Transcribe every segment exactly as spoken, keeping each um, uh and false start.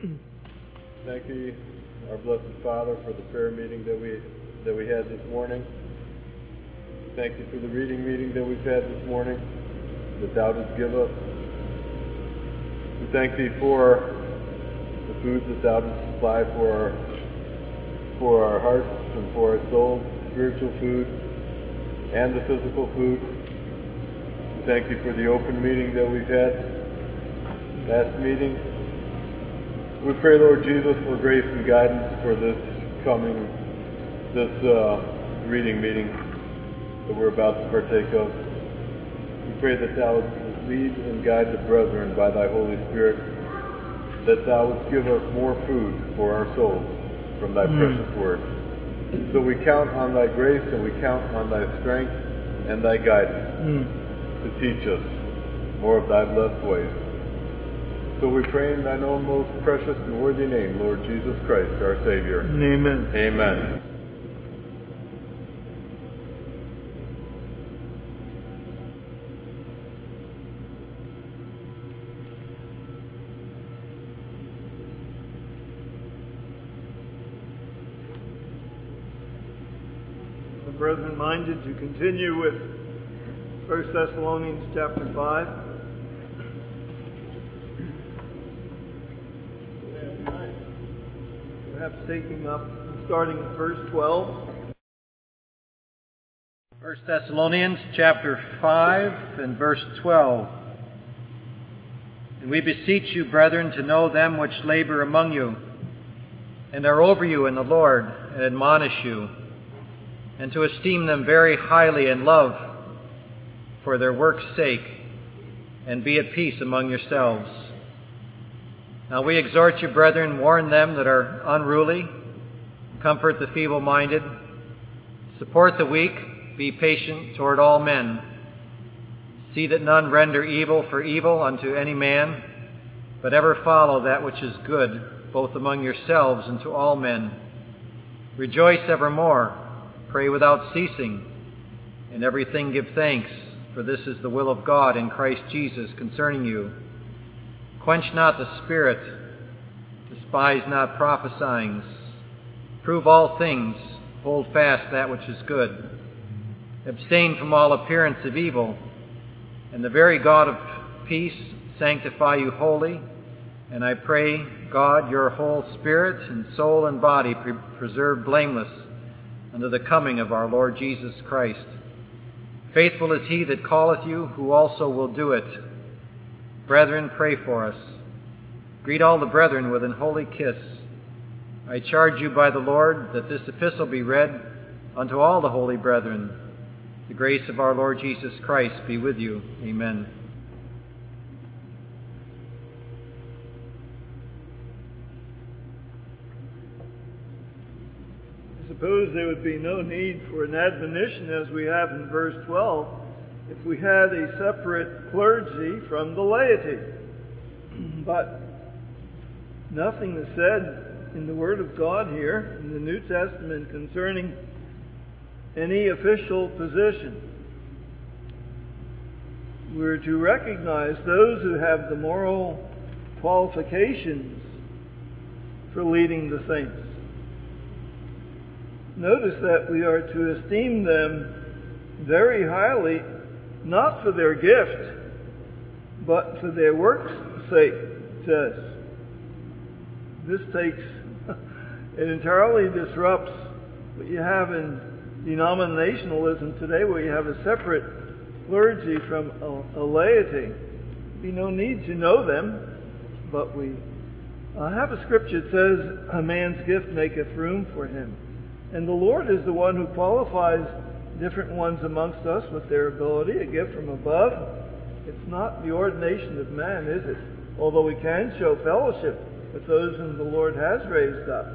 Thank you, our blessed Father, for the prayer meeting that we that we had this morning. Thank you for the reading meeting that we've had this morning that thou didst give us. We thank thee for the food that thou didst supply for our for our hearts and for our souls, spiritual food and the physical food. We thank thee for the open meeting that we've had last meeting. We pray, Lord Jesus, for grace and guidance for this coming, this uh, reading meeting that we're about to partake of. We pray that thou wouldst lead and guide the brethren by thy Holy Spirit, that thou wouldst give us more food for our souls from thy mm. precious word. So we count on thy grace and we count on thy strength and thy guidance mm. to teach us more of thy blessed ways. So we pray in thine own most precious and worthy name, Lord Jesus Christ, our Savior. Amen. Amen. The brethren minded to continue with First Thessalonians chapter five. Perhaps taking up, starting at verse twelve. First Thessalonians chapter five and verse twelve. And we beseech you, brethren, to know them which labor among you, and are over you in the Lord, and admonish you, and to esteem them very highly in love for their work's sake, and be at peace among yourselves. Now we exhort you, brethren, warn them that are unruly, comfort the feeble-minded, support the weak, be patient toward all men. See that none render evil for evil unto any man, but ever follow that which is good, both among yourselves and to all men. Rejoice evermore, pray without ceasing, in everything give thanks, for this is the will of God in Christ Jesus concerning you. Quench not the spirit, despise not prophesying, prove all things, hold fast that which is good. Abstain from all appearance of evil, and the very God of peace sanctify you wholly. And I pray, God, your whole spirit and soul and body pre- preserve blameless unto the coming of our Lord Jesus Christ. Faithful is he that calleth you, who also will do it. Brethren, pray for us. Greet all the brethren with an holy kiss. I charge you by the Lord that this epistle be read unto all the holy brethren. The grace of our Lord Jesus Christ be with you. Amen. I suppose there would be no need for an admonition as we have in verse twelve if we had a separate clergy from the laity. But nothing is said in the Word of God here in the New Testament concerning any official position. We're to recognize those who have the moral qualifications for leading the saints. Notice that we are to esteem them very highly, not for their gift, but for their work's sake, it says. This takes, it entirely disrupts what you have in denominationalism today, where you have a separate clergy from a, a laity. There'd be no need to know them, but we uh, have a scripture that says, a man's gift maketh room for him. And the Lord is the one who qualifies different ones amongst us with their ability, a gift from above. It's not the ordination of man, is it? Although we can show fellowship with those whom the Lord has raised up.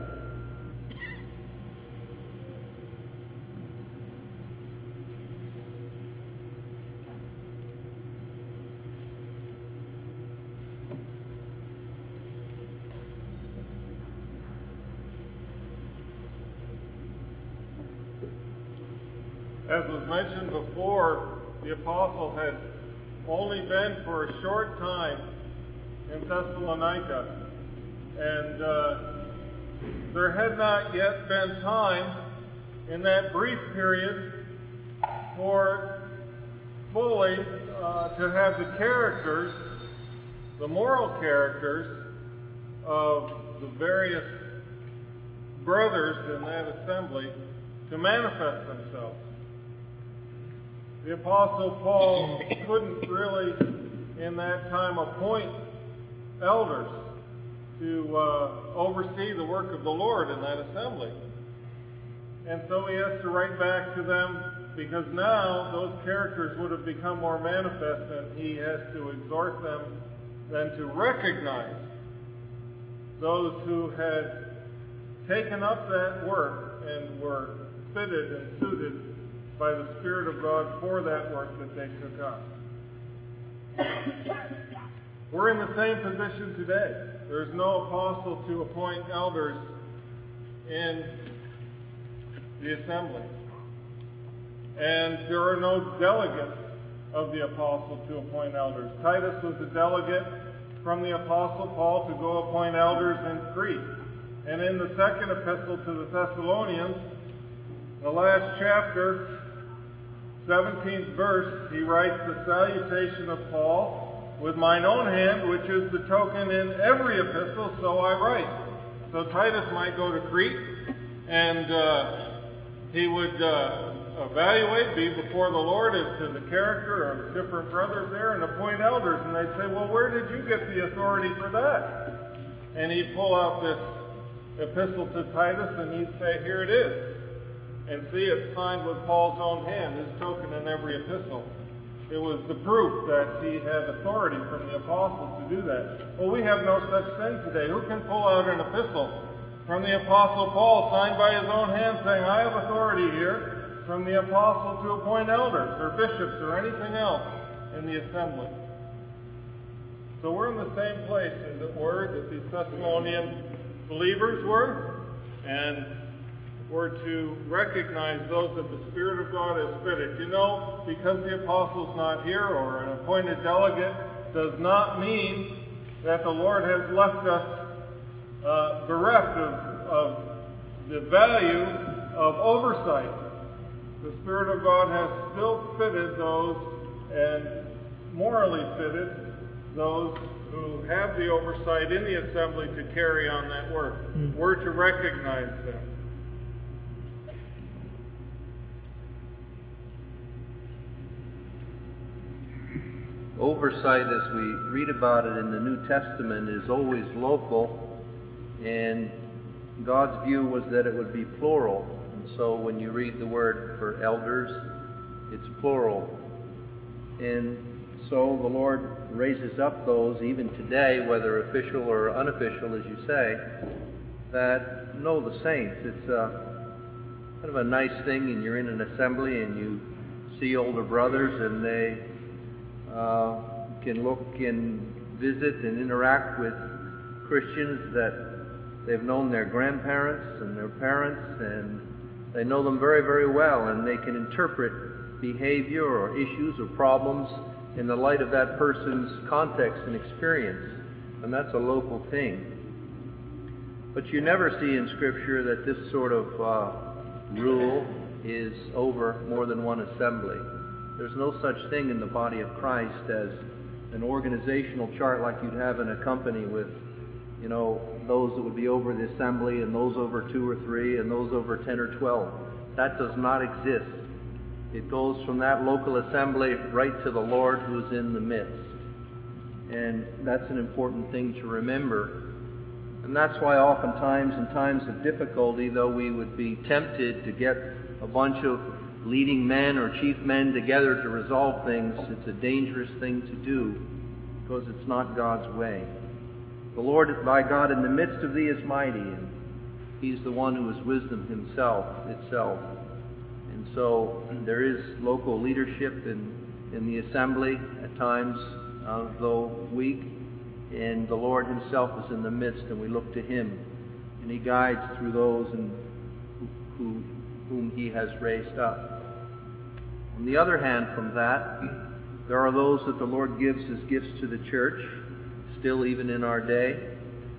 As was mentioned before, the apostle had only been for a short time in Thessalonica, And uh, there had not yet been time in that brief period for fully uh, to have the characters, the moral characters of the various brothers in that assembly to manifest themselves. The Apostle Paul couldn't really, in that time, appoint elders to uh, oversee the work of the Lord in that assembly. And so he has to write back to them, because now those characters would have become more manifest, and he has to exhort them then to recognize those who had taken up that work and were fitted and suited by the Spirit of God for that work that they took up. We're in the same position today. There's no apostle to appoint elders in the assembly. And there are no delegates of the apostle to appoint elders. Titus was a delegate from the Apostle Paul to go appoint elders in Crete. And in the second epistle to the Thessalonians, the last chapter, seventeenth verse, he writes, "The salutation of Paul, with mine own hand, which is the token in every epistle, so I write." So Titus might go to Crete, and uh, he would uh, evaluate, be before the Lord as to the character of different brothers there, and appoint elders. And they'd say, "Well, where did you get the authority for that?" And he'd pull out this epistle to Titus, and he'd say, "Here it is." And see, it's signed with Paul's own hand, his token in every epistle. It was the proof that he had authority from the apostle to do that. Well, we have no such thing today. Who can pull out an epistle from the Apostle Paul, signed by his own hand, saying, "I have authority here from the apostle to appoint elders or bishops or anything else in the assembly"? So we're in the same place, as it were, that these Thessalonian believers were, and we're to recognize those that the Spirit of God has fitted. You know, because the apostle's not here or an appointed delegate does not mean that the Lord has left us uh, bereft of, of the value of oversight. The Spirit of God has still fitted those, and morally fitted those who have the oversight in the assembly to carry on that work. Mm. We're to recognize them. Oversight, as we read about it in the New Testament, is always local, and God's view was that it would be plural. And so when you read the word for elders, it's plural. And so the Lord raises up those, even today, whether official or unofficial, as you say, that know the saints. It's a, kind of a nice thing, and you're in an assembly and you see older brothers, and they Uh, can look and visit and interact with Christians that they've known their grandparents and their parents, and they know them very, very well, and they can interpret behavior or issues or problems in the light of that person's context and experience, and that's a local thing. But you never see in Scripture that this sort of uh, rule is over more than one assembly. There's no such thing in the body of Christ as an organizational chart like you'd have in a company with, you know, those that would be over the assembly and those over two or three and those over ten or twelve. That does not exist. It goes from that local assembly right to the Lord who's in the midst. And that's an important thing to remember. And that's why oftentimes in times of difficulty, though we would be tempted to get a bunch of leading men or chief men together to resolve things, it's a dangerous thing to do, because it's not God's way. The Lord, thy God, in the midst of thee is mighty, and he's the one who is wisdom himself, itself. And so there is local leadership in, in the assembly at times, uh, though weak, and the Lord himself is in the midst, and we look to him, and he guides through those and who, who whom he has raised up. On the other hand, from that, there are those that the Lord gives as gifts to the church, still even in our day,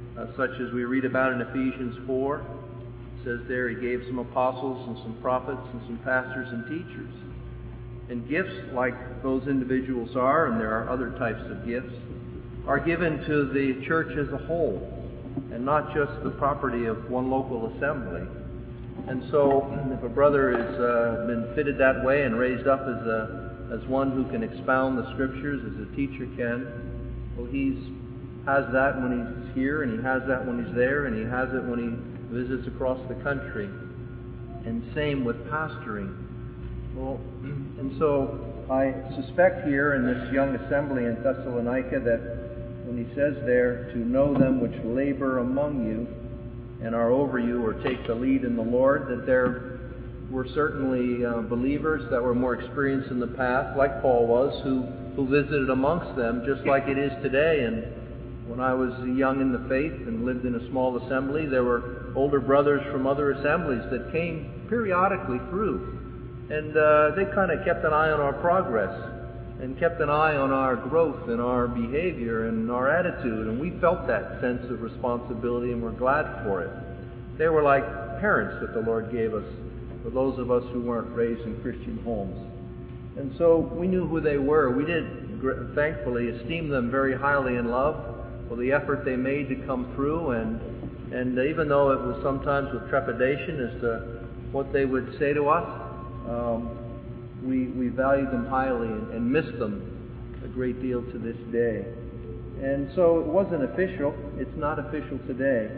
uh, such as we read about in Ephesians four. It says there he gave some apostles and some prophets and some pastors and teachers. And gifts, like those individuals are, and there are other types of gifts, are given to the church as a whole, and not just the property of one local assembly. And so, if a brother has uh, been fitted that way and raised up as a as one who can expound the Scriptures, as a teacher can, well, he's has that when he's here, and he has that when he's there, and he has it when he visits across the country. And same with pastoring. Well, and so I suspect here in this young assembly in Thessalonica that when he says there, to know them which labor among you and are over you or take the lead in the Lord, that there were certainly uh, believers that were more experienced in the path, like Paul was, who, who visited amongst them, just like it is today. And when I was young in the faith and lived in a small assembly, there were older brothers from other assemblies that came periodically through. And uh, they kind of kept an eye on our progress and kept an eye on our growth and our behavior and our attitude. And we felt that sense of responsibility and we're glad for it. They were like parents that the Lord gave us for those of us who weren't raised in Christian homes. And so we knew who they were. We did, thankfully, esteem them very highly in love for the effort they made to come through. And, and even though it was sometimes with trepidation as to what they would say to us, Um, we, we value them highly and, and miss them a great deal to this day. And so it wasn't official. It's not official today.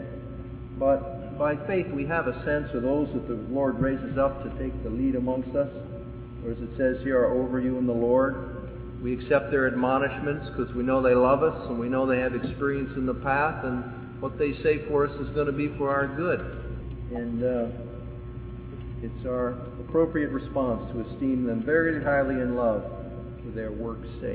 But by faith we have a sense of those that the Lord raises up to take the lead amongst us. Or as it says here, are over you in the Lord. We accept their admonishments because we know they love us and we know they have experience in the path, and what they say for us is going to be for our good. And uh, it's our appropriate response to esteem them very highly in love for their work's sake.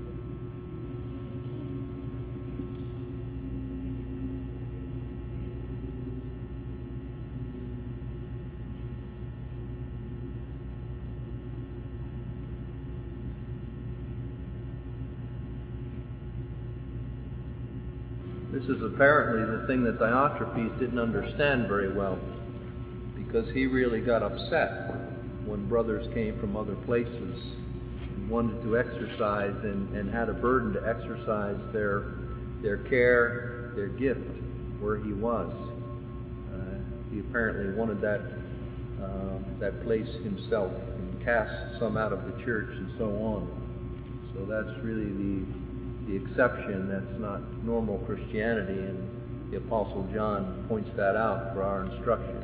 This is apparently the thing that Diotrephes didn't understand very well, because he really got upset when brothers came from other places and wanted to exercise and, and had a burden to exercise their their care, their gift where he was. Uh, he apparently wanted that uh, that place himself and cast some out of the church and so on. So that's really the the exception. That's not normal Christianity, and the Apostle John points that out for our instruction.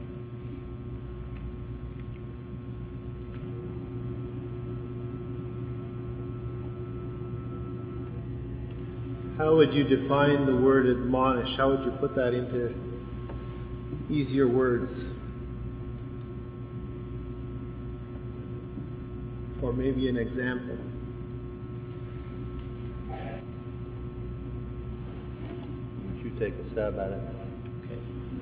How would you define the word admonish? How would you put that into easier words? Or maybe an example. Would you take a stab at it? Okay.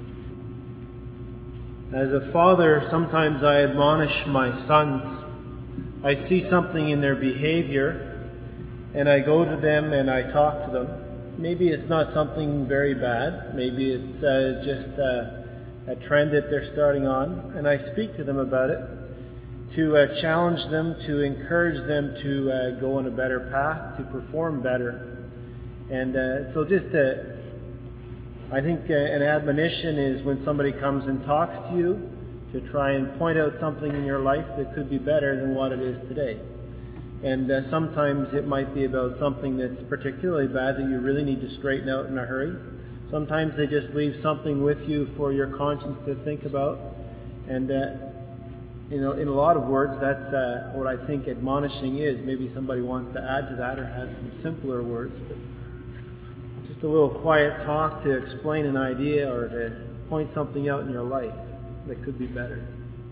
As a father, sometimes I admonish my sons. I see something in their behavior, and I go to them and I talk to them. Maybe it's not something very bad. Maybe it's uh, just uh, a trend that they're starting on. And I speak to them about it to uh, challenge them, to encourage them to uh, go on a better path, to perform better. And uh, so just uh, I think uh, an admonition is when somebody comes and talks to you to try and point out something in your life that could be better than what it is today. And uh, sometimes it might be about something that's particularly bad that you really need to straighten out in a hurry. Sometimes they just leave something with you for your conscience to think about. And, uh, you know, in a lot of words, that's uh, what I think admonishing is. Maybe somebody wants to add to that or has some simpler words. But just a little quiet talk to explain an idea or to point something out in your life that could be better.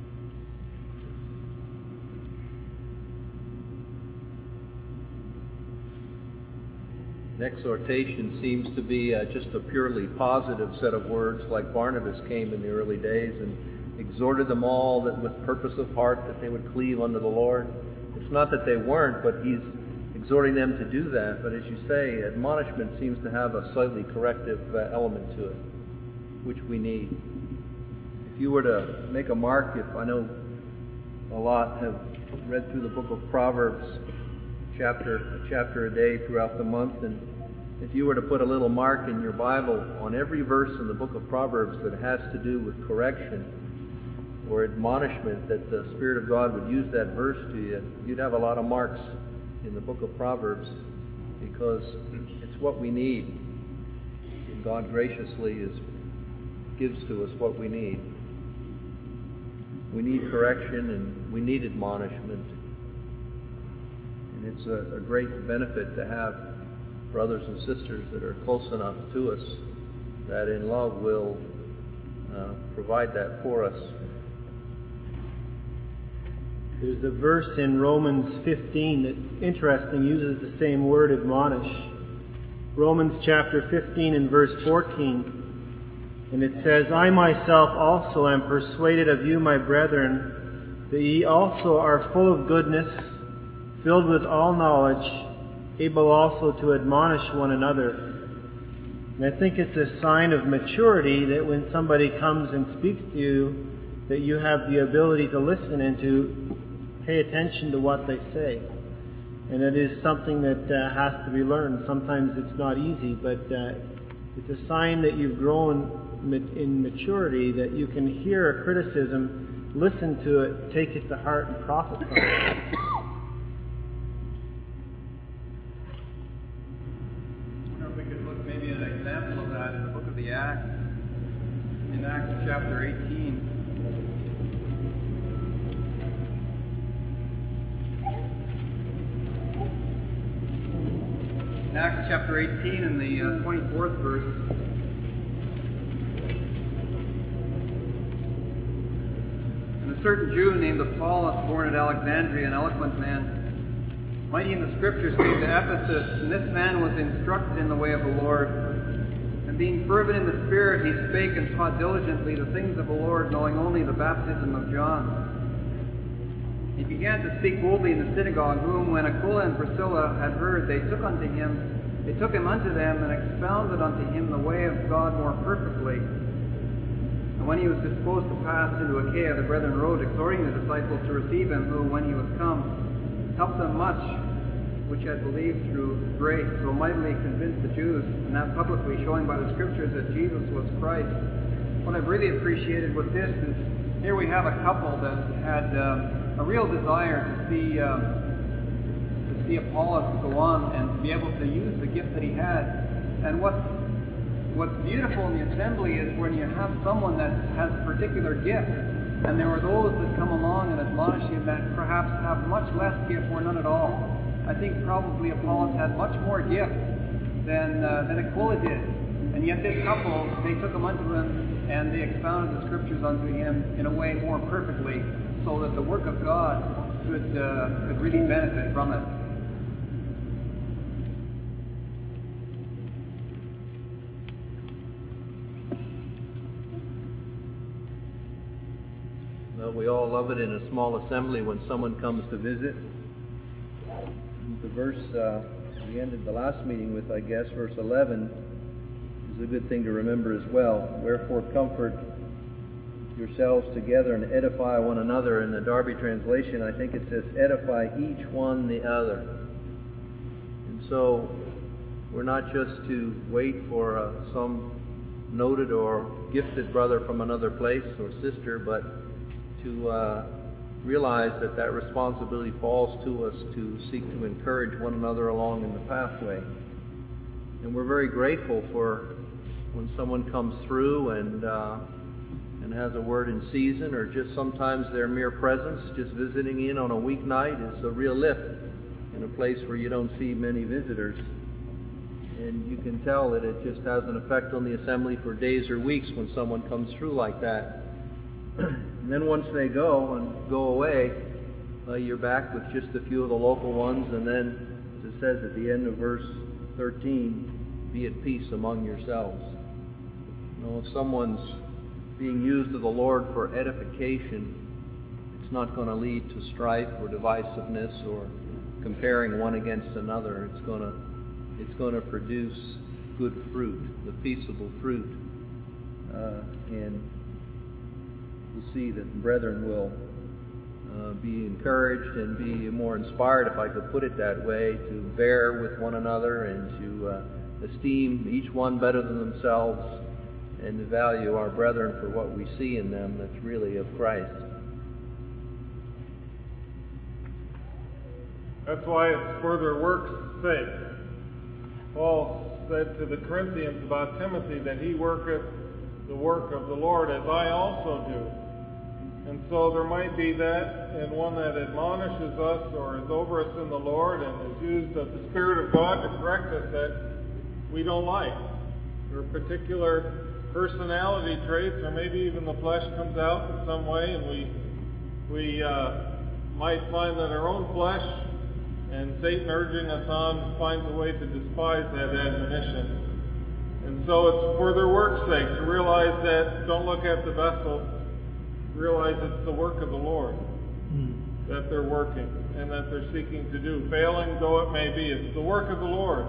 An exhortation seems to be uh, just a purely positive set of words, like Barnabas came in the early days and exhorted them all that with purpose of heart that they would cleave unto the Lord. It's not that they weren't, but he's exhorting them to do that. But as you say, admonishment seems to have a slightly corrective uh, element to it, which we need. If you were to make a mark, if I know a lot have read through the book of Proverbs, chapter a chapter a day throughout the month, and if you were to put a little mark in your Bible on every verse in the book of Proverbs that has to do with correction or admonishment, that the Spirit of God would use that verse to you, you'd have a lot of marks in the book of Proverbs, because it's what we need. And God graciously is gives to us what we need. We need correction and we need admonishment. And it's a, a great benefit to have brothers and sisters that are close enough to us that in love will uh, provide that for us. There's a verse in Romans fifteen that's interesting, uses the same word, admonish. Romans chapter fifteen and verse fourteen. And it says, I myself also am persuaded of you, my brethren, that ye also are full of goodness, filled with all knowledge, able also to admonish one another. And I think it's a sign of maturity that when somebody comes and speaks to you, that you have the ability to listen and to pay attention to what they say. And it is something that uh, has to be learned. Sometimes it's not easy, but uh, it's a sign that you've grown in maturity, that you can hear a criticism, listen to it, take it to heart, and profit from it. I wonder if we could look maybe at an example of that in the book of the Acts, in Acts chapter eighteen. In Acts chapter eighteen, in the uh, twenty-fourth verse, and a certain Jew named Apollos, born at Alexandria, an eloquent man, mighty in the Scriptures, came to Ephesus, and this man was instructed in the way of the Lord. And being fervent in the Spirit, he spake and taught diligently the things of the Lord, knowing only the baptism of John. He began to speak boldly in the synagogue, whom, when Aquila and Priscilla had heard, they took unto him, they took him unto them, and expounded unto him the way of God more perfectly. And when he was disposed to pass into Achaia, the brethren wrote, exhorting the disciples to receive him, who, when he was come, helped them much, which had believed through grace, so mightily convinced the Jews, and that publicly, showing by the Scriptures that Jesus was Christ. What I've really appreciated with this is, here we have a couple that had um, a real desire to see um, to see Apollos go on and to be able to use the gift that he had. And what's what's beautiful in the assembly is when you have someone that has a particular gift, and there are those that come along and admonish you that perhaps have much less gift or none at all. I think probably Apollos had much more gift than uh, than Aquila did, and yet this couple, they took him unto him and they expounded the Scriptures unto him in a way more perfectly, so that the work of God could uh, could really benefit from it. Well, we all love it in a small assembly when someone comes to visit. The verse uh, we ended the last meeting with, I guess, verse eleven, is a good thing to remember as well. Wherefore comfort yourselves together and edify one another. In the Darby translation, I think it says, edify each one the other. And so we're not just to wait for uh, some noted or gifted brother from another place or sister, but to uh, realize that that responsibility falls to us to seek to encourage one another along in the pathway. And we're very grateful for when someone comes through and uh, and has a word in season, or just sometimes their mere presence, just visiting in on a weeknight, is a real lift in a place where you don't see many visitors. And you can tell that it just has an effect on the assembly for days or weeks when someone comes through like that. And then once they go and go away, uh, you're back with just a few of the local ones, and then, as it says at the end of verse thirteen, be at peace among yourselves. You know, if someone's being used of the Lord for edification, it's not going to lead to strife or divisiveness or comparing one against another. It's going to it's going to produce good fruit, the peaceable fruit, uh, and we'll see that brethren will uh, be encouraged and be more inspired, if I could put it that way, to bear with one another and to uh, esteem each one better than themselves, and to value our brethren for what we see in them that's really of Christ. That's why it's for their work's sake. Paul said to the Corinthians about Timothy that he worketh the work of the Lord as I also do. And so there might be that in one that admonishes us or is over us in the Lord and is used of the Spirit of God to correct us that we don't like. There are particular personality traits, or maybe even the flesh comes out in some way, and we we uh, might find that our own flesh and Satan urging us on finds a way to despise that admonition. And so it's for their work's sake to realize that don't look at the vessel, realize it's the work of the Lord that they're working and that they're seeking to do. Failing though it may be, it's the work of the Lord.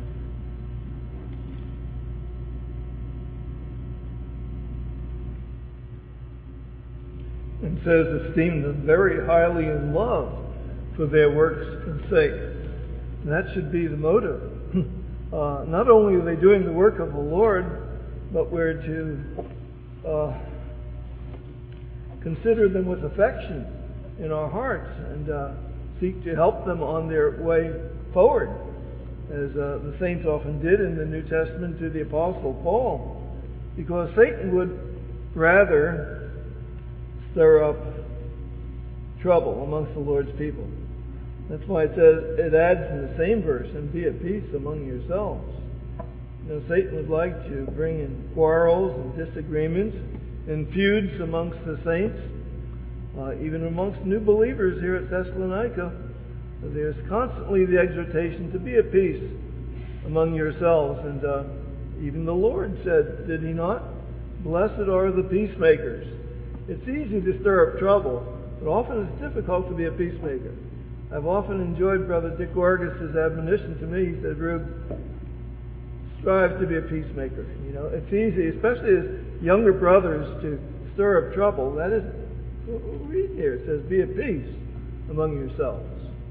And says, esteem them very highly in love for their works' sake. And that should be the motive. Uh, not only are they doing the work of the Lord, but we're to uh, consider them with affection in our hearts and uh, seek to help them on their way forward, as uh, the saints often did in the New Testament to the Apostle Paul, because Satan would rather stir up trouble amongst the Lord's people. That's why it says, it adds in the same verse, and be at peace among yourselves. You know, Satan would like to bring in quarrels and disagreements and feuds amongst the saints, uh, even amongst new believers here at Thessalonica. There's constantly the exhortation to be at peace among yourselves. And uh, even the Lord said, did he not? Blessed are the peacemakers. It's easy to stir up trouble, but often it's difficult to be a peacemaker. I've often enjoyed Brother Dick Orgus' admonition to me. He said, Rube, strive to be a peacemaker. You know, it's easy, especially as younger brothers, to stir up trouble. That is, read here, it says, be at peace among yourselves.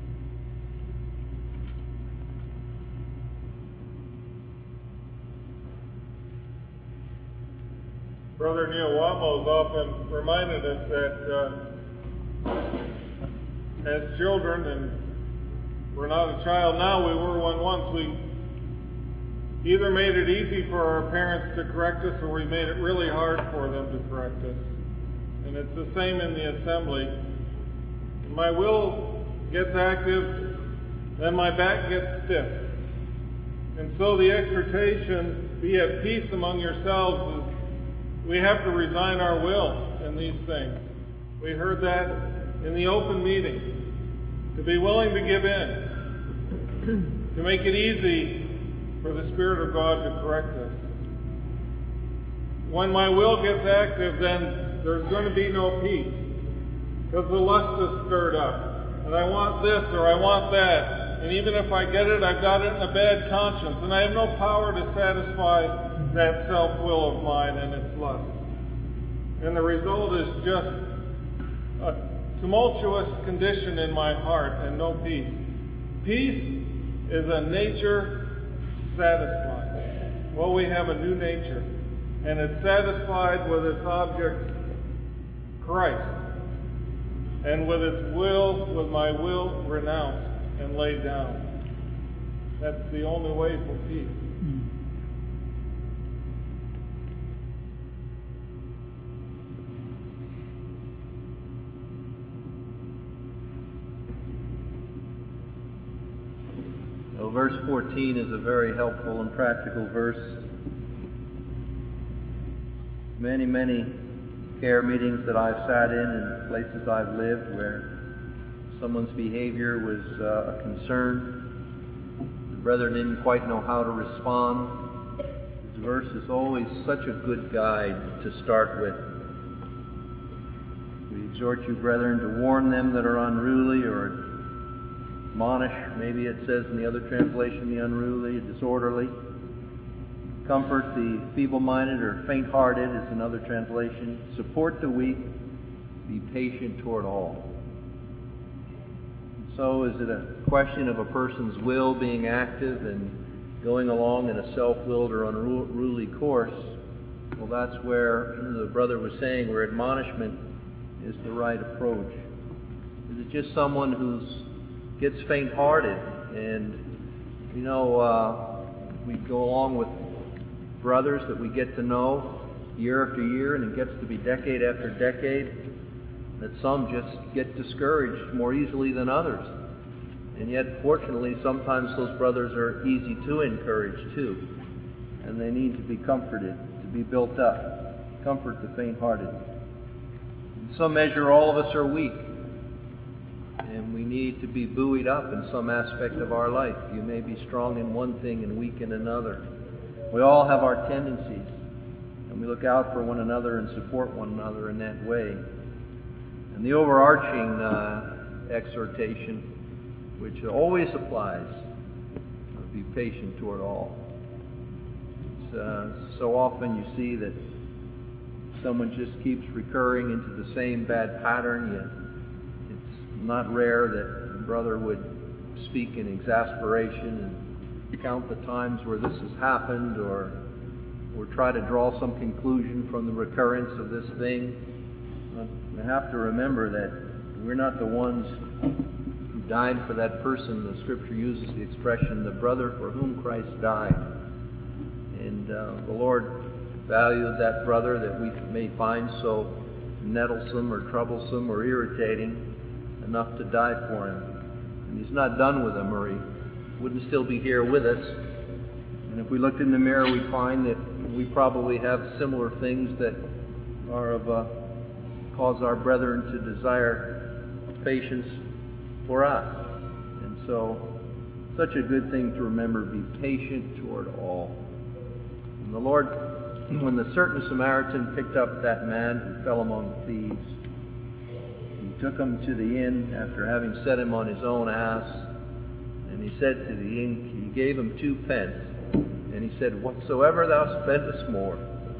Brother Neil Watmo's often reminded us that uh, as children, and we're not a child now, we were one once, we either made it easy for our parents to correct us or we made it really hard for them to correct us. And it's the same in the assembly. My will gets active, then my back gets stiff. And so the exhortation, be at peace among yourselves, is we have to resign our will in these things. We heard that in the open meeting. To be willing to give in. To make it easy for the Spirit of God to correct us. When my will gets active, then there's going to be no peace. Because the lust is stirred up. And I want this or I want that. And even if I get it, I've got it in a bad conscience. And I have no power to satisfy that self-will of mine and its lust. And the result is just a tumultuous condition in my heart and no peace. Peace is a nature satisfied. Well, we have a new nature. And it's satisfied with its object, Christ. And with its will, with my will renounced and laid down. That's the only way for peace. So verse fourteen is a very helpful and practical verse. Many, many care meetings that I've sat in and places I've lived where someone's behavior was uh, a concern. The brethren didn't quite know how to respond. This verse is always such a good guide to start with. We exhort you, brethren, to warn them that are unruly, or Admonish, maybe it says in the other translation, the unruly, disorderly. Comfort the feeble-minded or faint-hearted is another translation. Support the weak. Be patient toward all. So is it a question of a person's will being active and going along in a self-willed or unruly course? Well, that's where the brother was saying where admonishment is the right approach. Is it just someone who's gets faint-hearted and, you know, uh, we go along with brothers that we get to know year after year, and it gets to be decade after decade, that some just get discouraged more easily than others. And yet, fortunately, sometimes those brothers are easy to encourage too, and they need to be comforted, to be built up. Comfort the faint-hearted. In some measure, all of us are weak, and we need to be buoyed up in some aspect of our life. You may be strong in one thing and weak in another. We all have our tendencies, and we look out for one another and support one another in that way. And the overarching uh, exhortation, which always applies, be patient toward all. It's, uh, so often you see that someone just keeps recurring into the same bad pattern, yet it's not rare that a brother would speak in exasperation and count the times where this has happened, or or try to draw some conclusion from the recurrence of this thing. We have to remember that we're not the ones who died for that person. The Scripture uses the expression, the brother for whom Christ died. And uh, the Lord valued that brother that we may find so nettlesome or troublesome or irritating enough to die for him. And He's not done with him, or He wouldn't still be here with us. And if we looked in the mirror, we'd find that we probably have similar things that are of uh, cause our brethren to desire patience for us. And so, such a good thing to remember, be patient toward all. And the Lord, when the certain Samaritan picked up that man who fell among thieves, He took him to the inn after having set him on his own ass. And He said to the inn, He gave him two pence. And He said, whatsoever thou spendest more,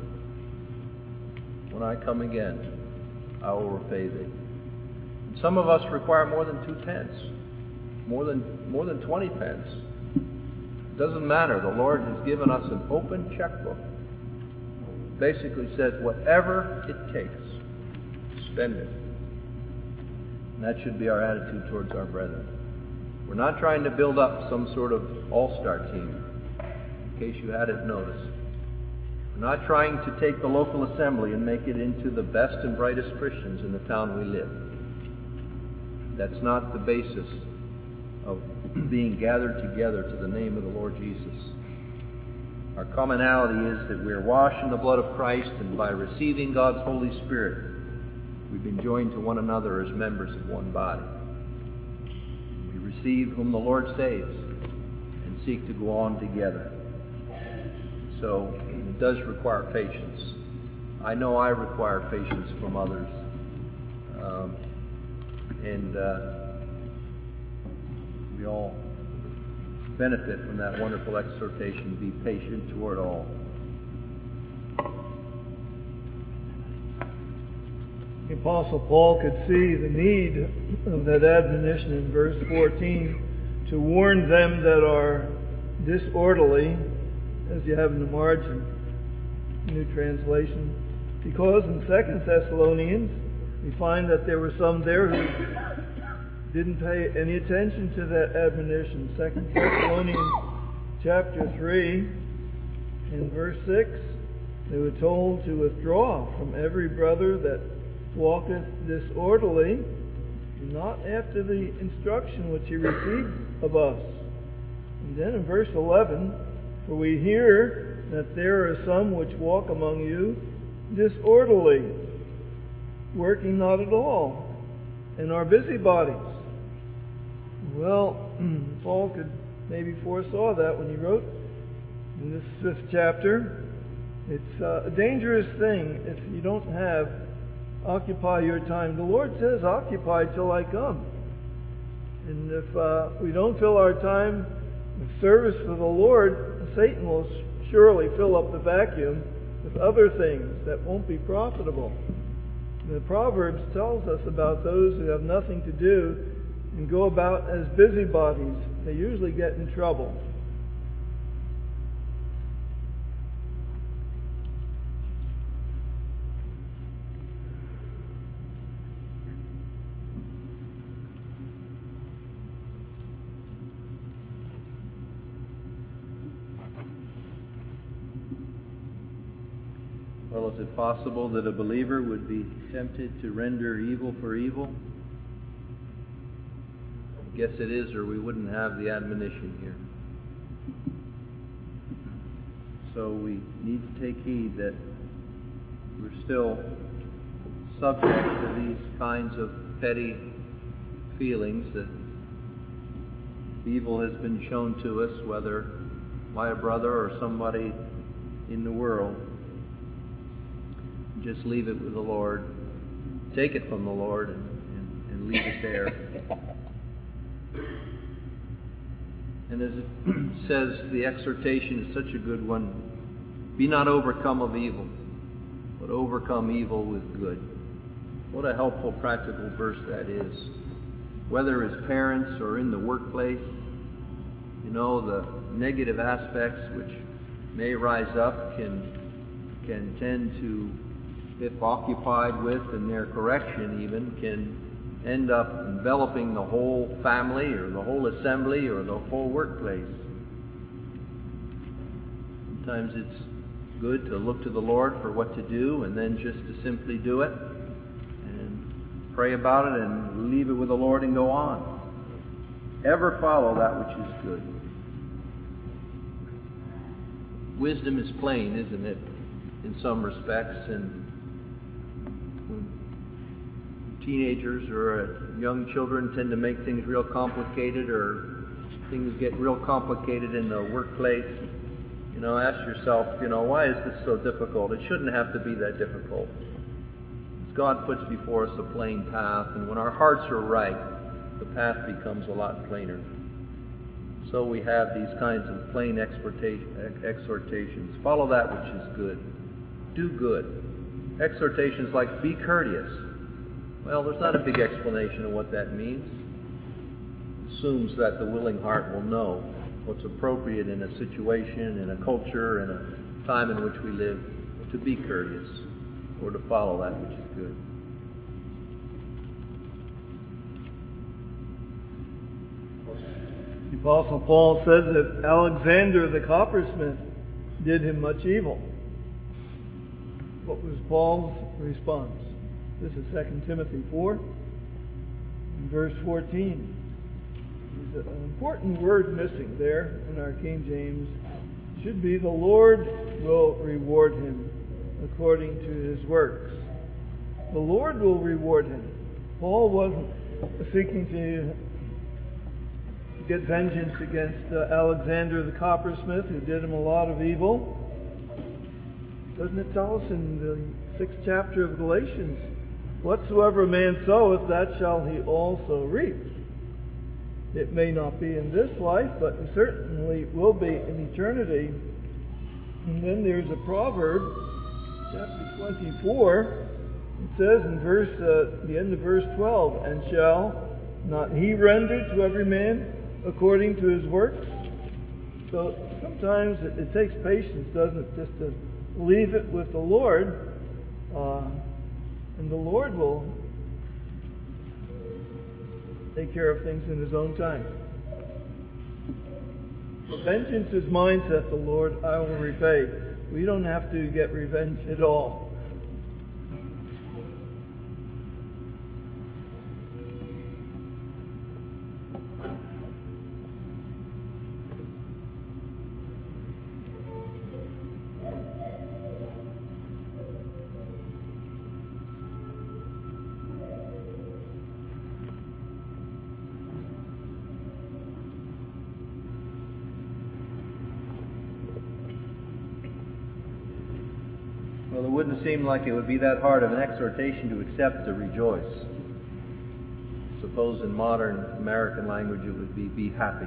when I come again, I will repay thee. And some of us require more than two pence, more than more than twenty pence. It doesn't matter. The Lord has given us an open checkbook. Basically says, whatever it takes, spend it. And that should be our attitude towards our brethren. We're not trying to build up some sort of all-star team, in case you hadn't noticed. We're not trying to take the local assembly and make it into the best and brightest Christians in the town we live. That's not the basis of being gathered together to the name of the Lord Jesus. Our commonality is that we are washed in the blood of Christ, and by receiving God's Holy Spirit, we've been joined to one another as members of one body. We receive whom the Lord saves and seek to go on together. So it does require patience. I know I require patience from others. Um, and uh, we all benefit from that wonderful exhortation, be patient toward all. The Apostle Paul could see the need of that admonition in verse fourteen to warn them that are disorderly, as you have in the margin, New Translation. Because in Second Thessalonians, we find that there were some there who didn't pay any attention to that admonition. Second Thessalonians chapter three, in verse six, they were told to withdraw from every brother that walketh disorderly, not after the instruction which he received of us. And then in verse eleven, for we hear that there are some which walk among you disorderly, working not at all, and are busybodies. Well, Paul could maybe foresaw that when he wrote in this fifth chapter. It's uh, a dangerous thing if you don't have occupy your time. The Lord says, occupy till I come. And if uh, we don't fill our time with service for the Lord, Satan will surely fill up the vacuum with other things that won't be profitable. The Proverbs tells us about those who have nothing to do and go about as busybodies. They usually get in trouble. Well, is it possible that a believer would be tempted to render evil for evil? I guess it is, or we wouldn't have the admonition here. So we need to take heed that we're still subject to these kinds of petty feelings, that evil has been shown to us, whether by a brother or somebody in the world. Just leave it with the Lord. Take it from the Lord and, and, and leave it there. And as it says, the exhortation is such a good one. Be not overcome of evil, but overcome evil with good. What a helpful, practical verse that is. Whether as parents or in the workplace, you know, the negative aspects which may rise up can, can tend to, if occupied with, and their correction even, can end up enveloping the whole family or the whole assembly or the whole workplace. Sometimes it's good to look to the Lord for what to do and then just to simply do it and pray about it and leave it with the Lord and go on. Ever follow that which is good. Wisdom is plain, isn't it, in some respects, and teenagers or young children tend to make things real complicated, or things get real complicated in the workplace. You know, ask yourself, you know, why is this so difficult? It shouldn't have to be that difficult. God puts before us a plain path, and when our hearts are right, the path becomes a lot plainer. So we have these kinds of plain exhortations. Follow that which is good. Do good. Exhortations like be courteous. Well, there's not a big explanation of what that means. It assumes that the willing heart will know what's appropriate in a situation, in a culture, in a time in which we live, to be courteous or to follow that which is good. The Apostle Paul said that Alexander the coppersmith did him much evil. What was Paul's response? This is Second Timothy four, in verse fourteen. There's an important word missing there in our King James. It should be the Lord will reward him according to his works. The Lord will reward him. Paul wasn't seeking to get vengeance against uh, Alexander the coppersmith, who did him a lot of evil. Doesn't it tell us in the sixth chapter of Galatians, whatsoever a man soweth, that shall he also reap. It may not be in this life, but it certainly will be in eternity. And then there's a proverb, chapter twenty-four. It says in verse, uh, the end of verse twelve, and shall not he render to every man according to his works? So sometimes it, it takes patience, doesn't it, just to leave it with the Lord, uh, and the Lord will take care of things in his own time. Vengeance is mine, saith the Lord, I will repay. We don't have to get revenge at all. Well, it wouldn't seem like it would be that hard of an exhortation to accept to rejoice. So suppose in modern American language it would be, be happy.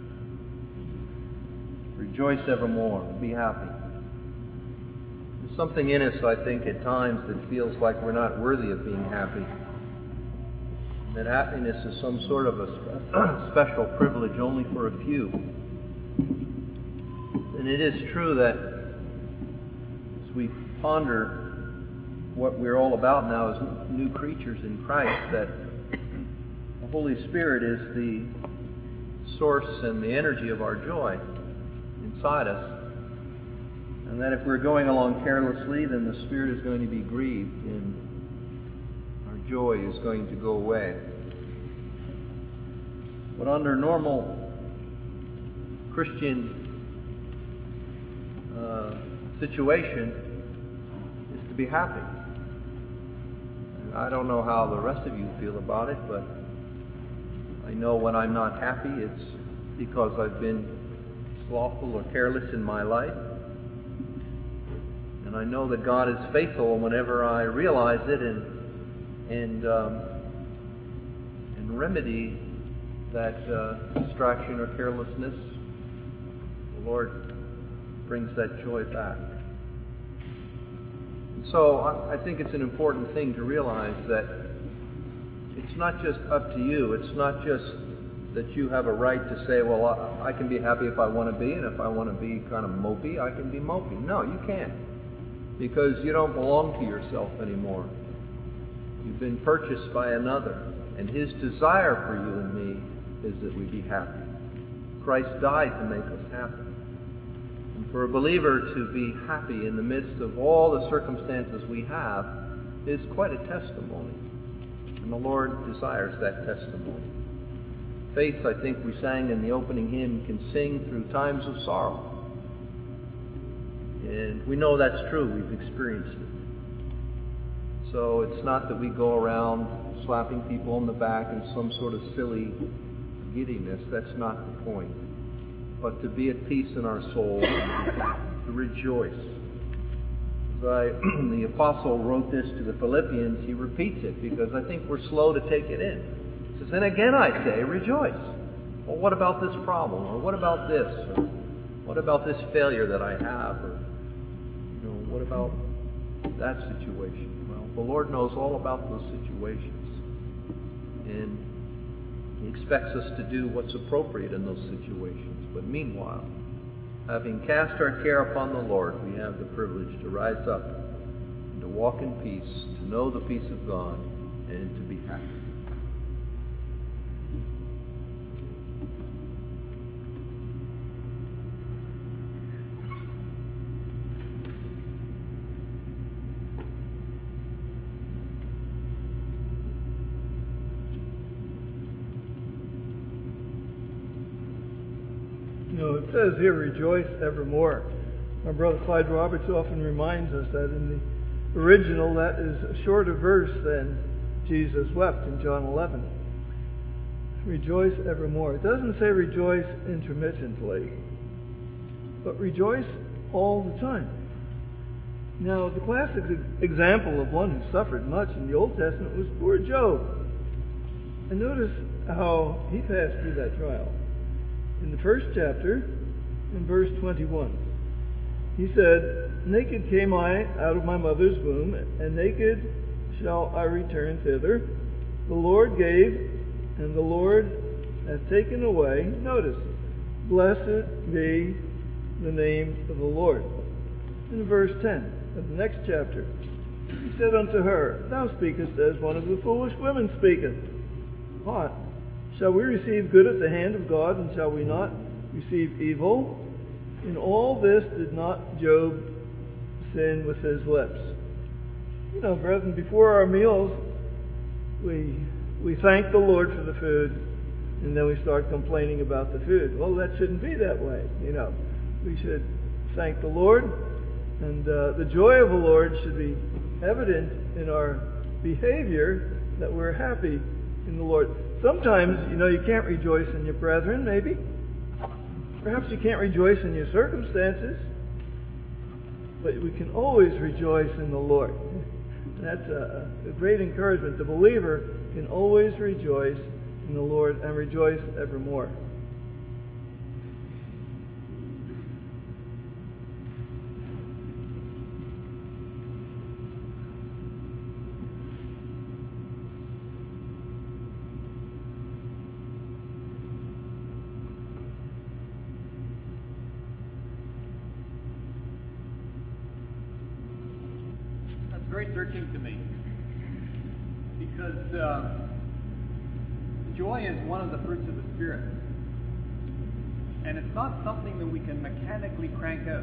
Rejoice evermore. Be happy. There's something in us, I think, at times that feels like we're not worthy of being happy. That happiness is some sort of a spe- special privilege only for a few. And it is true that as we ponder what we're all about now as new creatures in Christ, that the Holy Spirit is the source and the energy of our joy inside us. And that if we're going along carelessly, then the Spirit is going to be grieved and our joy is going to go away. But under normal Christian uh, situation is to be happy. And I don't know how the rest of you feel about it, but I know when I'm not happy, it's because I've been slothful or careless in my life. And I know that God is faithful whenever I realize it and and um, and remedy that uh, distraction or carelessness. The Lord brings that joy back. And so I, I think it's an important thing to realize that it's not just up to you. It's not just that you have a right to say, well, I, I can be happy if I want to be, and if I want to be kind of mopey, I can be mopey. No, you can't. Because you don't belong to yourself anymore. You've been purchased by another. And His desire for you and me is that we be happy. Christ died to make us happy. And for a believer to be happy in the midst of all the circumstances we have is quite a testimony. And the Lord desires that testimony. Faith, I think we sang in the opening hymn, can sing through times of sorrow. And we know that's true. We've experienced it. So it's not that we go around slapping people on the back in some sort of silly giddiness. That's not the point. But to be at peace in our soul, to rejoice. As I, the apostle wrote this to the Philippians, he repeats it because I think we're slow to take it in. He says, and again I say, rejoice. Well, what about this problem? Or what about this? Or what about this failure that I have? Or you know, what about that situation? Well, the Lord knows all about those situations. And He expects us to do what's appropriate in those situations. But meanwhile, having cast our care upon the Lord, we have the privilege to rise up and to walk in peace, to know the peace of God, and to be happy. You know, it says here, rejoice evermore. My brother Clyde Roberts often reminds us that in the original, that is a shorter verse than Jesus wept in John eleven. Rejoice evermore. It doesn't say rejoice intermittently, but rejoice all the time. Now, the classic example of one who suffered much in the Old Testament was poor Job. And notice how he passed through that trial. In the first chapter, in verse twenty-one, he said, naked came I out of my mother's womb, and naked shall I return thither. The Lord gave, and the Lord hath taken away. Notice, blessed be the name of the Lord. In verse ten of the next chapter, he said unto her, thou speakest as one of the foolish women speaketh. What? Shall we receive good at the hand of God, and shall we not receive evil? In all this did not Job sin with his lips. You know, brethren, before our meals, we we thank the Lord for the food, and then we start complaining about the food. Well, that shouldn't be that way. You know, we should thank the Lord, and uh, the joy of the Lord should be evident in our behavior, that we're happy in the Lord. Sometimes, you know, you can't rejoice in your brethren, maybe. Perhaps you can't rejoice in your circumstances, but we can always rejoice in the Lord. That's a, a great encouragement. The believer can always rejoice in the Lord and rejoice evermore. Very searching to me, because uh, joy is one of the fruits of the Spirit, and it's not something that we can mechanically crank out.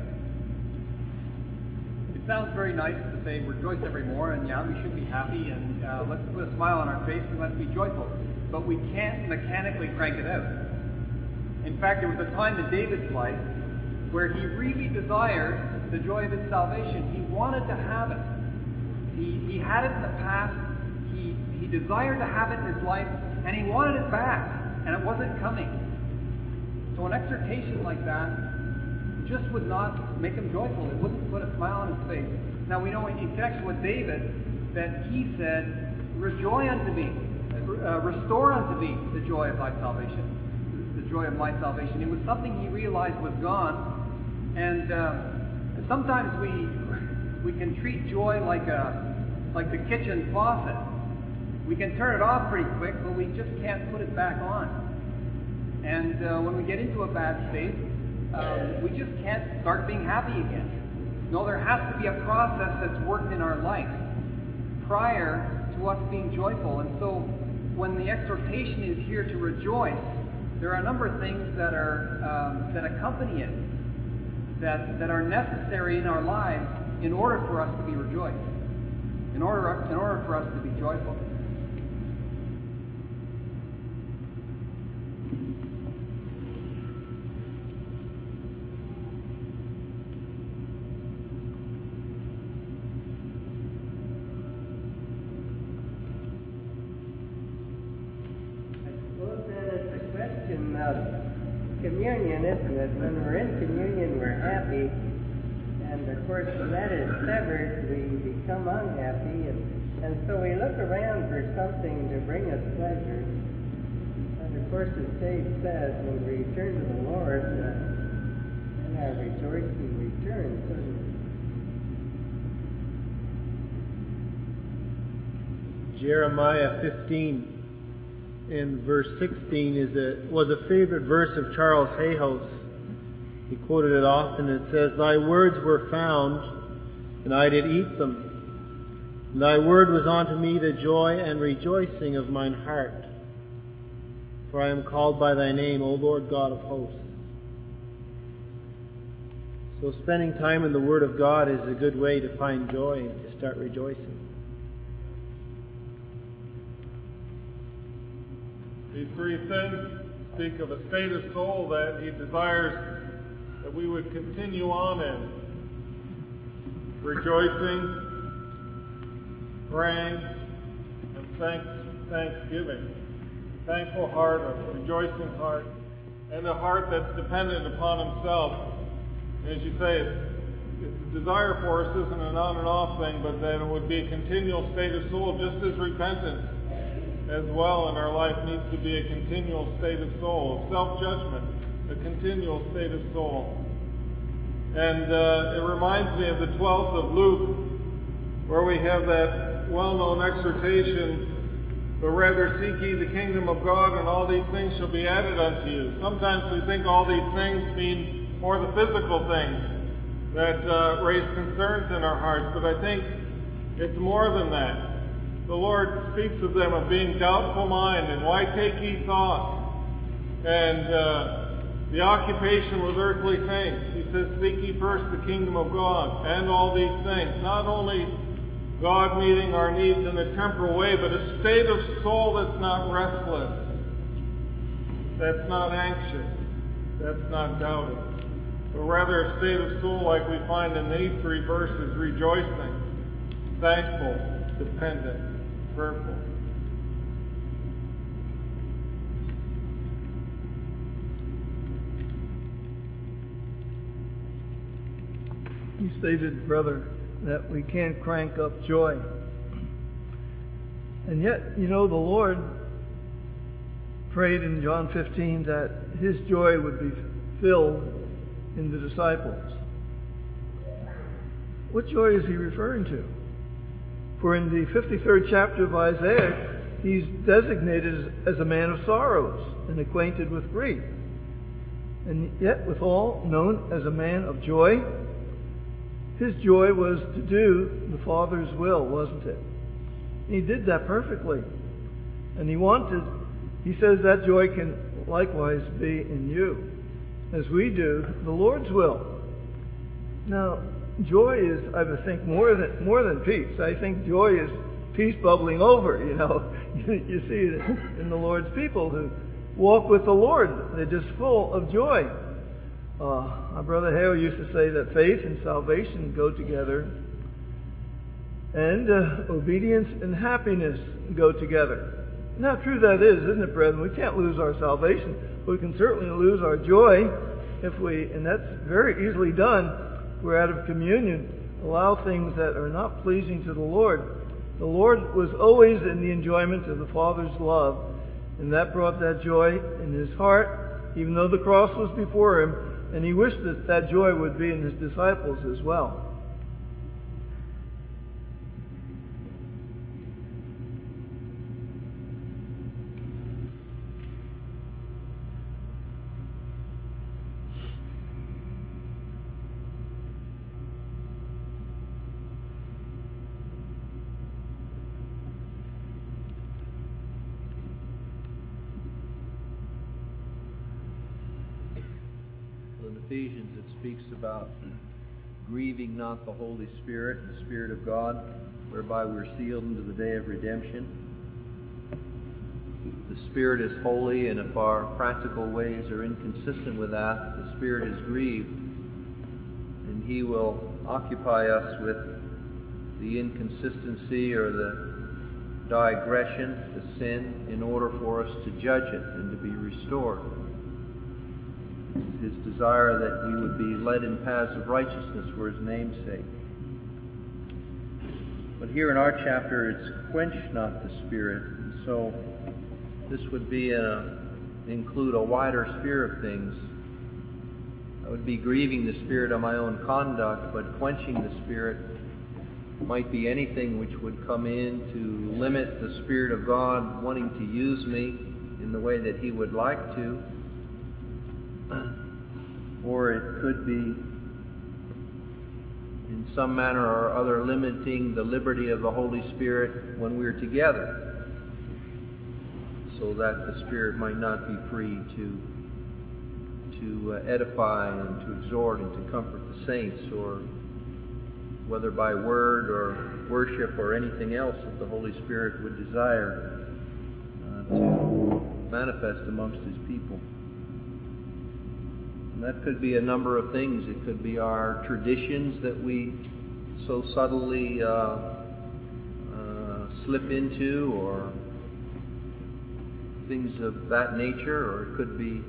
It sounds very nice to say rejoice evermore, and yeah, we should be happy, and uh, let's put a smile on our face and let's be joyful, but we can't mechanically crank it out. In fact, there was a time in David's life where he really desired the joy of his salvation. He wanted to have it. He, he had it in the past, he, he desired to have it in his life, and he wanted it back, and it wasn't coming. So an exhortation like that just would not make him joyful. It wouldn't put a smile on his face. Now we know in connection with David that he said, "Rejoice unto me, uh, restore unto me the joy of thy salvation," the joy of my salvation. It was something he realized was gone, and uh, sometimes we we can treat joy like a like the kitchen faucet. We can turn it off pretty quick, but we just can't put it back on. And uh, when we get into a bad state, uh, we just can't start being happy again. No, there has to be a process that's worked in our life prior to us being joyful. And so when the exhortation is here to rejoice, there are a number of things that are um, that accompany it, that, that are necessary in our lives in order for us to be rejoiced, in order, in order for us to be joyful. Of communion, isn't it? When we're in communion, we're happy, and of course, when that is severed, we become unhappy, and, and so we look around for something to bring us pleasure. And of course, as Dave says, when we return to the Lord, uh, then our rejoicing returns, doesn't it? Jeremiah fifteen. In verse sixteen is a, was a favorite verse of Charles Hayhouse. He quoted it often. It says, "Thy words were found, and I did eat them. And thy word was unto me the joy and rejoicing of mine heart. For I am called by thy name, O Lord God of hosts." So spending time in the Word of God is a good way to find joy and to start rejoicing. These three things speak of a state of soul that he desires that we would continue on in. Rejoicing, praying, and thanks, thanksgiving. Thankful heart, a rejoicing heart, and a heart that's dependent upon himself. And as you say, it's, it's a desire for us isn't an on and off thing, but that it would be a continual state of soul, just as repentance as well in our life needs to be a continual state of soul, of self-judgment, a continual state of soul. And uh, it reminds me of the twelfth of Luke, where we have that well-known exhortation, "But rather seek ye the kingdom of God, and all these things shall be added unto you." Sometimes we think all these things mean more the physical things that uh, raise concerns in our hearts, but I think it's more than that. The Lord speaks of them of being doubtful minded. Why take ye thought? And uh, the occupation with earthly things. He says, "Seek ye first the kingdom of God," and all these things. Not only God meeting our needs in a temporal way, but a state of soul that's not restless, that's not anxious, that's not doubting, but rather a state of soul like we find in these three verses: rejoicing, thankful, dependent, prayerful. You stated, brother, that we can't crank up joy. And yet, you know, the Lord prayed in John fifteen that his joy would be filled in the disciples. What joy is he referring to? For in the fifty-third chapter of Isaiah, he's designated as a man of sorrows and acquainted with grief. And yet withal known as a man of joy. His joy was to do the Father's will, wasn't it? He did that perfectly. And he wanted, he says that joy can likewise be in you, as we do the Lord's will. Now, joy is, I would think, more than more than peace. I think joy is peace bubbling over, you know. You see it in the Lord's people who walk with the Lord. They're just full of joy. Uh, our brother Hale used to say that faith and salvation go together, and uh, obedience and happiness go together. And how true that is, isn't it, brethren? We can't lose our salvation, but we can certainly lose our joy if we, and that's very easily done, if we're out of communion, allow things that are not pleasing to the Lord. The Lord was always in the enjoyment of the Father's love, and that brought that joy in his heart, even though the cross was before him, and he wished that that joy would be in his disciples as well. Ephesians, it speaks about grieving not the Holy Spirit, the Spirit of God, whereby we're sealed into the day of redemption. The Spirit is holy, and if our practical ways are inconsistent with that, the Spirit is grieved, and He will occupy us with the inconsistency or the digression, the sin, in order for us to judge it and to be restored. It's His desire that we would be led in paths of righteousness for His name's sake. But here in our chapter, it's quench not the Spirit. And so this would be a, include a wider sphere of things. I would be grieving the Spirit of my own conduct, but quenching the Spirit might be anything which would come in to limit the Spirit of God wanting to use me in the way that He would like to. Or it could be in some manner or other limiting the liberty of the Holy Spirit when we're together, so that the Spirit might not be free to to uh, edify and to exhort and to comfort the saints, or whether by word or worship or anything else that the Holy Spirit would desire uh, to manifest amongst His people. And that could be a number of things. It could be our traditions that we so subtly uh, uh, slip into, or things of that nature, or it could be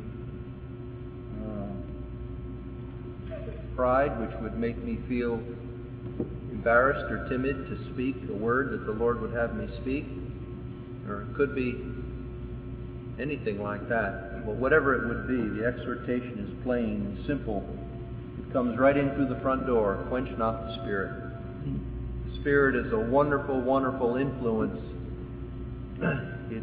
uh, pride, which would make me feel embarrassed or timid to speak a word that the Lord would have me speak, or it could be anything like that. But whatever it would be, the exhortation is plain and simple. It comes right in through the front door. Quench not the Spirit. The Spirit is a wonderful, wonderful influence. It,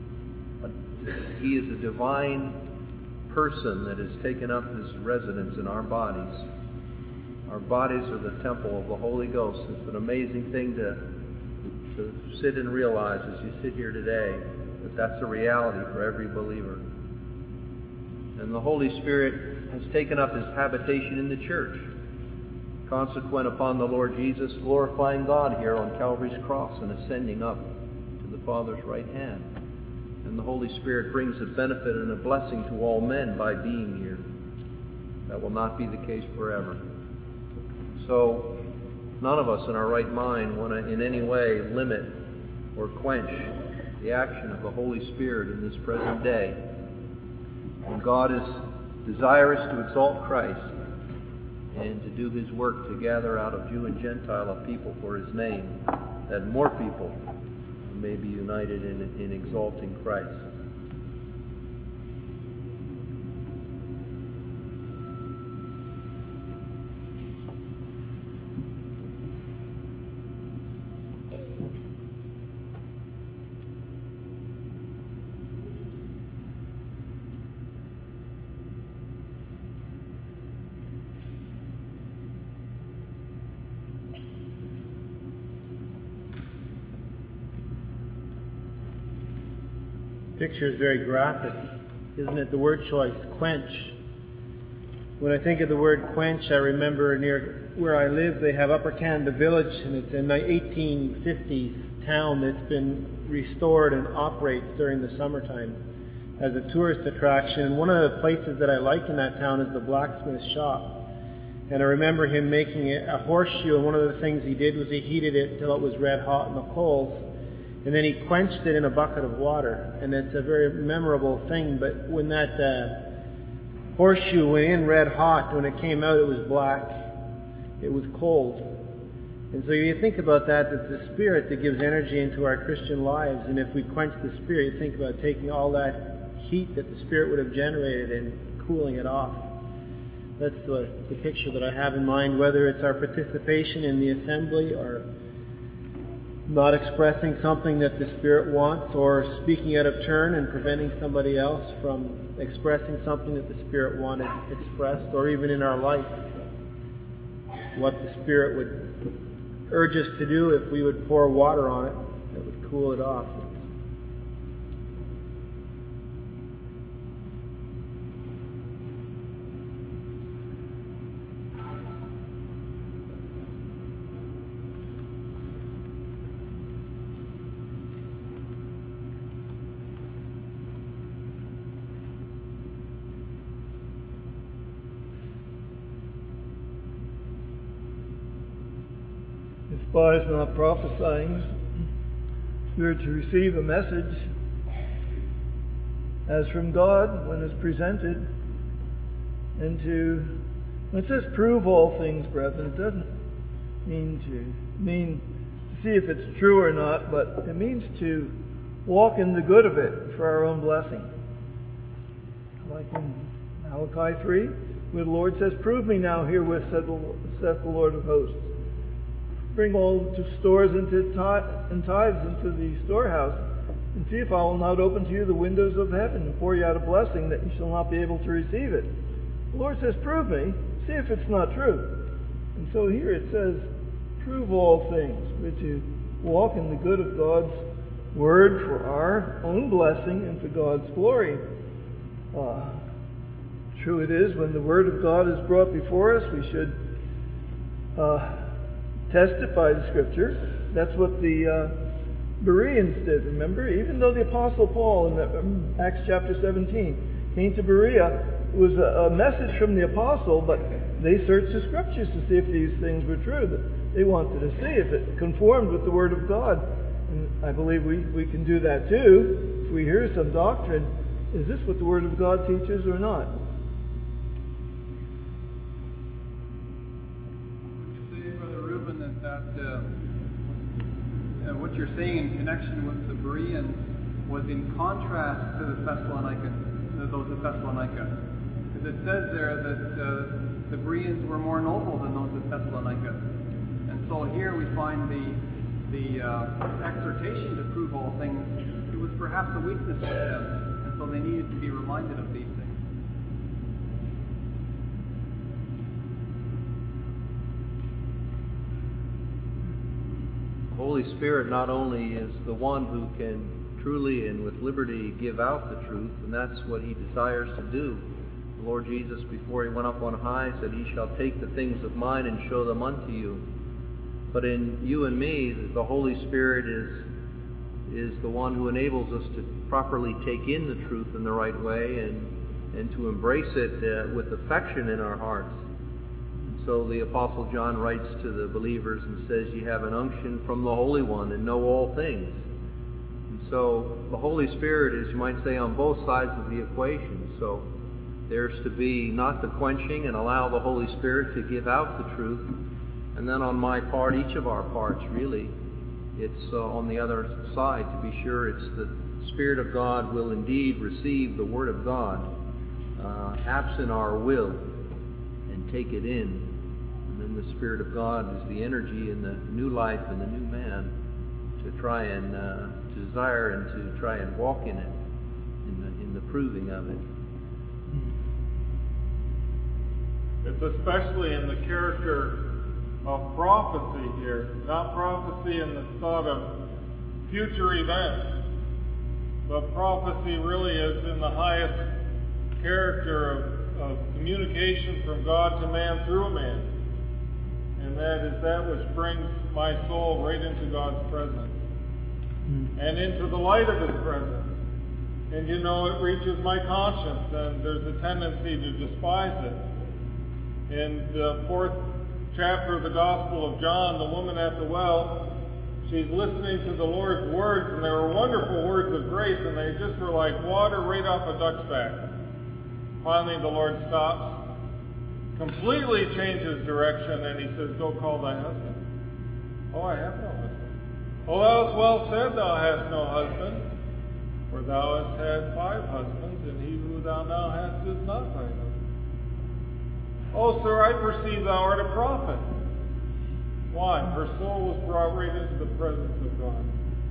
he is a divine person that has taken up His residence in our bodies. Our bodies are the temple of the Holy Ghost. It's an amazing thing to, to sit and realize as you sit here today, that that's a reality for every believer. And the Holy Spirit has taken up His habitation in the church, consequent upon the Lord Jesus glorifying God here on Calvary's cross and ascending up to the Father's right hand. And the Holy Spirit brings a benefit and a blessing to all men by being here. That will not be the case forever. So none of us in our right mind want to in any way limit or quench the action of the Holy Spirit in this present day. And God is desirous to exalt Christ and to do His work to gather out of Jew and Gentile a people for His name, that more people may be united in, in exalting Christ. Picture is very graphic, isn't it? The word choice, quench. When I think of the word quench, I remember near where I live, they have Upper Canada Village, and it's an eighteen fifties town that's been restored and operates during the summertime as a tourist attraction. And one of the places that I like in that town is the blacksmith shop. And I remember him making a horseshoe, and one of the things he did was he heated it till it was red hot in the coals. And then he quenched it in a bucket of water. And it's a very memorable thing. But when that uh, horseshoe went in red hot, when it came out, it was black. It was cold. And so you think about that, that's the Spirit that gives energy into our Christian lives. And if we quench the Spirit, you think about taking all that heat that the Spirit would have generated and cooling it off. That's the, the picture that I have in mind, whether it's our participation in the assembly or not expressing something that the Spirit wants, or speaking out of turn and preventing somebody else from expressing something that the Spirit wanted expressed, or even in our life, what the Spirit would urge us to do if we would pour water on it that would cool it off. Despise not prophesying. We are to receive a message as from God when it's presented, and to, when it says prove all things, brethren, it doesn't mean to mean to see if it's true or not, but it means to walk in the good of it for our own blessing. Like in Malachi three, where the Lord says, prove me now herewith, saith the Lord of hosts. Bring all the stores into tithe, and tithes into the storehouse, and see if I will not open to you the windows of heaven and pour you out a blessing that you shall not be able to receive it. The Lord says, prove me, see if it's not true. And so here it says, prove all things. We're to walk in the good of God's word for our own blessing and for God's glory. Uh, true it is, when the word of God is brought before us, we should uh, testify the Scripture. That's what the uh, Bereans did, remember? Even though the Apostle Paul in the, um, Acts chapter seventeen came to Berea, it was a, a message from the Apostle, but they searched the Scriptures to see if these things were true. They wanted to see if it conformed with the Word of God. And I believe we, we can do that too. If we hear some doctrine, is this what the Word of God teaches or not? That uh, uh, what you're saying in connection with the Bereans was in contrast to the Thessalonican, uh, those of Thessalonica, because it says there that uh, the Bereans were more noble than those of Thessalonica, and so here we find the the uh, exhortation to prove all things. It was perhaps a weakness for them, and so they needed to be reminded of these things. The Holy Spirit not only is the one who can truly and with liberty give out the truth, and that's what he desires to do. The Lord Jesus, before he went up on high, said, he shall take the things of mine and show them unto you. But in you and me, the Holy Spirit is, is the one who enables us to properly take in the truth in the right way and, and to embrace it uh, with affection in our hearts. So the Apostle John writes to the believers and says, you have an unction from the Holy One and know all things. And so the Holy Spirit is, you might say, on both sides of the equation. So there's to be not the quenching and allow the Holy Spirit to give out the truth. And then on my part, each of our parts really, it's uh, on the other side. To be sure, it's the Spirit of God will indeed receive the Word of God, uh, absent our will, and take it in. And then the Spirit of God is the energy in the new life and the new man to try and uh, desire and to try and walk in it, in the, in the proving of it. It's especially in the character of prophecy here, not prophecy in the thought of future events, but prophecy really is in the highest character of, of communication from God to man through a man. And that is that which brings my soul right into God's presence and into the light of His presence. And you know, it reaches my conscience, and there's a tendency to despise it. In the fourth chapter of the Gospel of John, the woman at the well, she's listening to the Lord's words, and they were wonderful words of grace, and they just were like water right off a duck's back. Finally, the Lord stops, completely changes direction, and He says, "Go call thy husband." "Oh, I have no husband." "Oh, thou hast well said, thou hast no husband, for thou hast had five husbands, and he who thou now hast is not thy husband." "Oh, sir, I perceive thou art a prophet." Why? Her soul was brought right into the presence of God.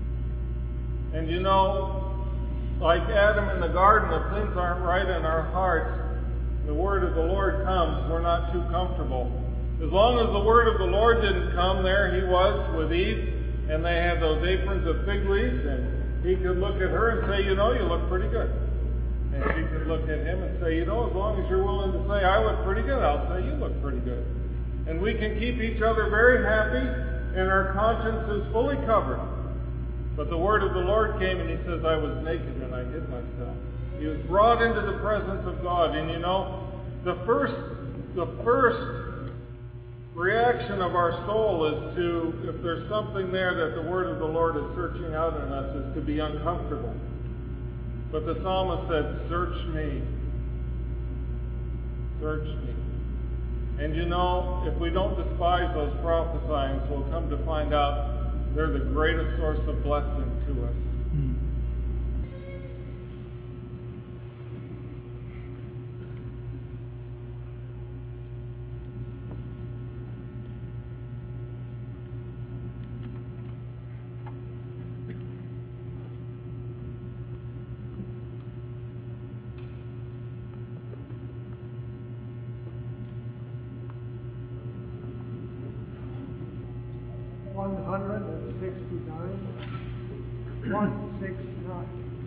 And you know, like Adam in the garden, if things aren't right in our hearts, the word of the Lord comes, we're not too comfortable. As long as the word of the Lord didn't come, there He was with Eve, and they had those aprons of fig leaves, and he could look at her and say, "You know, you look pretty good." And she could look at him and say, "You know, as long as you're willing to say I look pretty good, I'll say you look pretty good." And we can keep each other very happy, and our conscience is fully covered. But the word of the Lord came, and He says, "I was naked and I hid myself." He was brought into the presence of God. And you know, the first, the first reaction of our soul is to, if there's something there that the word of the Lord is searching out in us, is to be uncomfortable. But the psalmist said, "Search me. Search me." And you know, if we don't despise those prophesyings, we'll come to find out they're the greatest source of blessing to us. Mm. one hundred sixty-nine, one sixty-nine.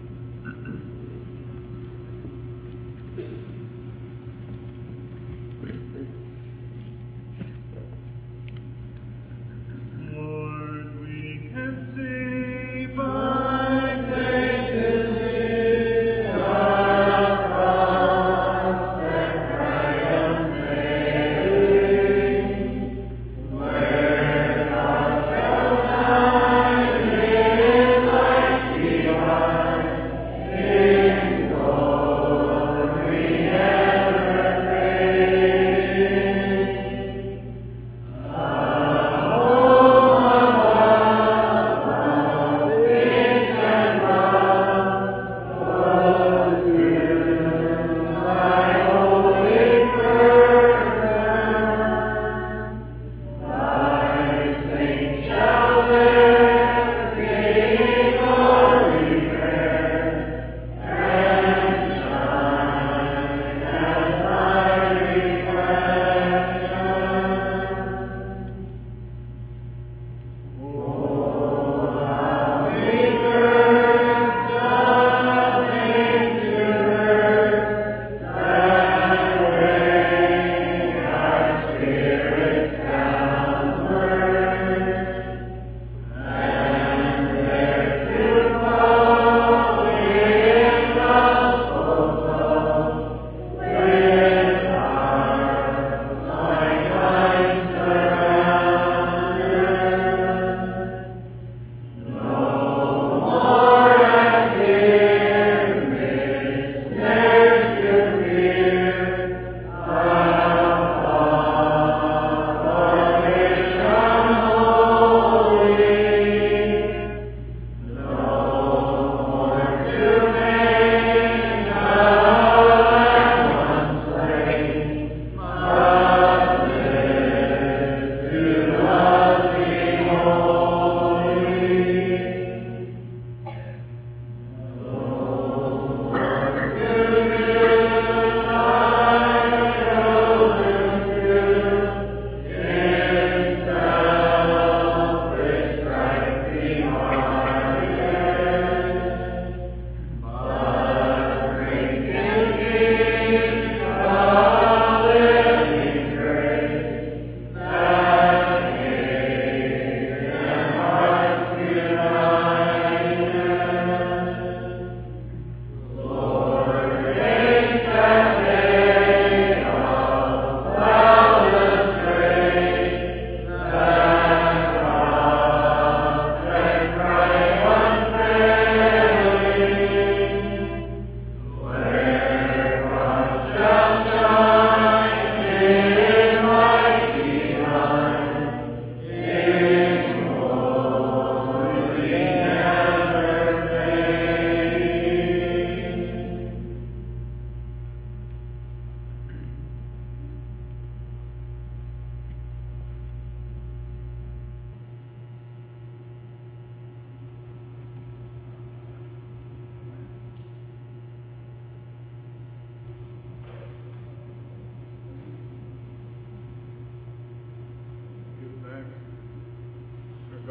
Lord, we can see by faith in Jesus Christ that triumphs saving, where thou shalt hide Him like behind in glory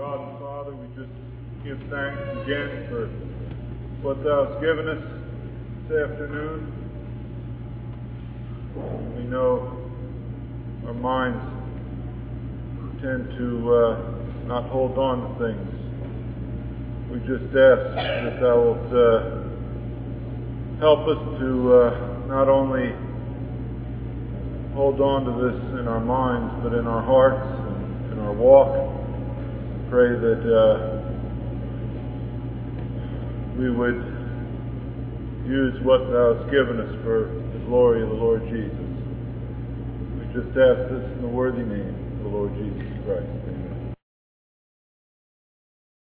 God and Father, we just give thanks again for what Thou hast given us this afternoon. We know our minds tend to uh, not hold on to things. We just ask that Thou wilt uh, help us to uh, not only hold on to this in our minds, but in our hearts and in our walk. Pray that uh, we would use what Thou hast given us for the glory of the Lord Jesus. We just ask this in the worthy name of the Lord Jesus Christ.